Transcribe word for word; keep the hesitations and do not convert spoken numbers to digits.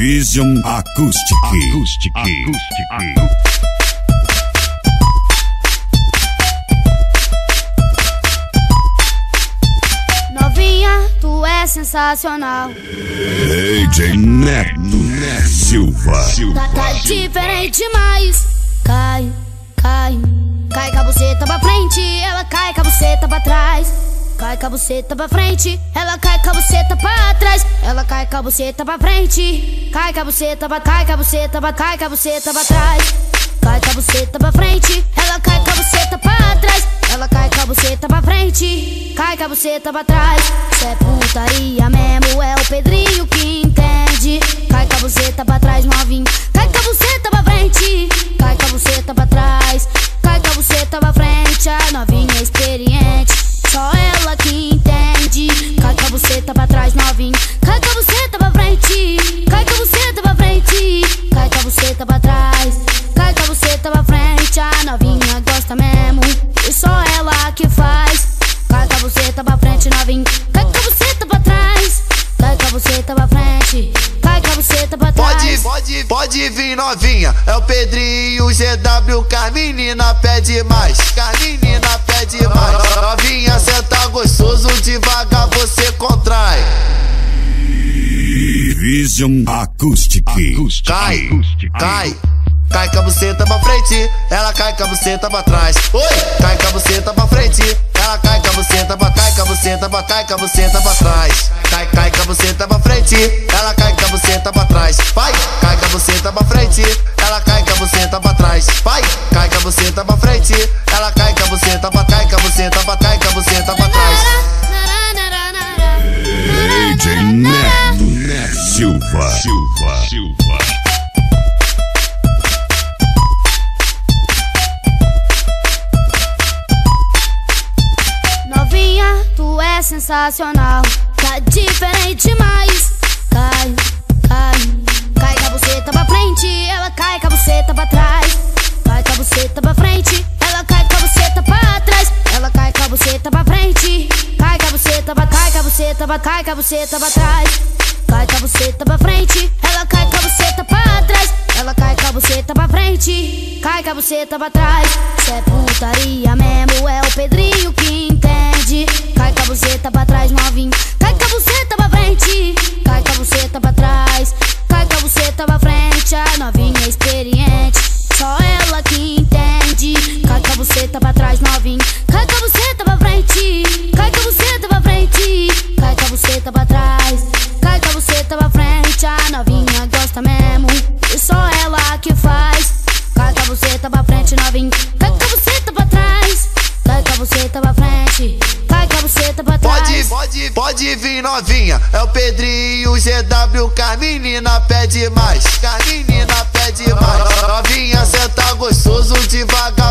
Vision Acoustic. Acoustic. Acoustic. Novinha, tu é sensacional. D J Neto, Neto Silva. Tá, tá diferente demais. Cai, cai, cai com a buceta pra frente, ela cai com a buceta pra trás. Cai com a buceta pra frente, ela cai com a buceta pra trás. Ela cai com a buceta pra frente, cai com a buceta pra, cai com a buceta pra, cai com a buceta pra trás. Cai com a buceta pra frente, ela cai com a buceta pra trás. Ela cai com a buceta pra frente, cai com a buceta pra trás. Cê é putaria mesmo, é o Pedrinho que entende. Cai com a buceta pra trás, novinho. Cai com a buceta pra frente, cai com a buceta pra trás. Cai com a buceta pra frente, a novinha experiente. Só ela que entende. Cai com a buceta pra trás, novinho. Cai com a buceta pra frente, cai com a buceta pra frente. Cai com a buceta pra trás, cai com a buceta pra frente. A novinha gosta mesmo, e só ela que faz. Cai com a buceta pra frente, novinho. Cai com a buceta pra trás, cai com a buceta pra frente. Cai com a buceta pra trás. Pode, pode, pode vir novinha. É o Pedrinho, G W, que a menina pede mais. Que a menina pede mais. Novinha, senta gostoso, devagar você contrai. Vision Acoustic. Cai, cai. Cai com a buceta pra frente, ela cai com a buceta pra trás. Oi! Cai com a buceta pra frente, ela cai com a buceta pra, cai com a buceta pra, cai com a buceta pra trás. Cai, cai com a buceta pra frente, ela cai com a buceta pra trás. Vai! Cai com a buceta pra frente, ela cai com a buceta pra trás. Vai! Cai com a buceta pra frente, ela cai com a buceta pra, cai com a buceta pra, cai com a buceta pra trás. D J Neto, Neto Silva. Silva. Silva. Tu é sensacional, tá diferente demais. Cai, cai, cai com a buceta pra frente, ela cai com a buceta pra trás. Cai com a buceta pra frente, ela cai com a buceta pra trás. Ela cai com a buceta pra frente, cai com a buceta pra, cai com a buceta pra, cai com a buceta pra trás. Cai com a buceta pra frente, ela cai com a buceta pra trás. Ela cai com a buceta pra frente, cai com a buceta pra trás. Cê é putaria mesmo, é o Pedrinho que entende. Cai com a buceta pra trás, novinho. Cai com a buceta pra frente, cai com a buceta pra trás. Cai com a buceta pra frente, a novinha experiente. Só ela que entende. Cai com a buceta pra trás, novinho. Cai com a buceta pra frente, cai com a buceta pra frente. Cai com a buceta pra trás, cai com a buceta pra frente. A novinha gosta mesmo, e só ela que faz. Cai com a buceta pra frente, novinho. Cai com a buceta pra trás, cai com a buceta pra frente. Cai com a buceta pra trás. Pode, pode, pode vir novinha. É o Pedrinho, G W, que a menina pede mais. Que a menina pede mais. Novinha, senta gostoso, devagar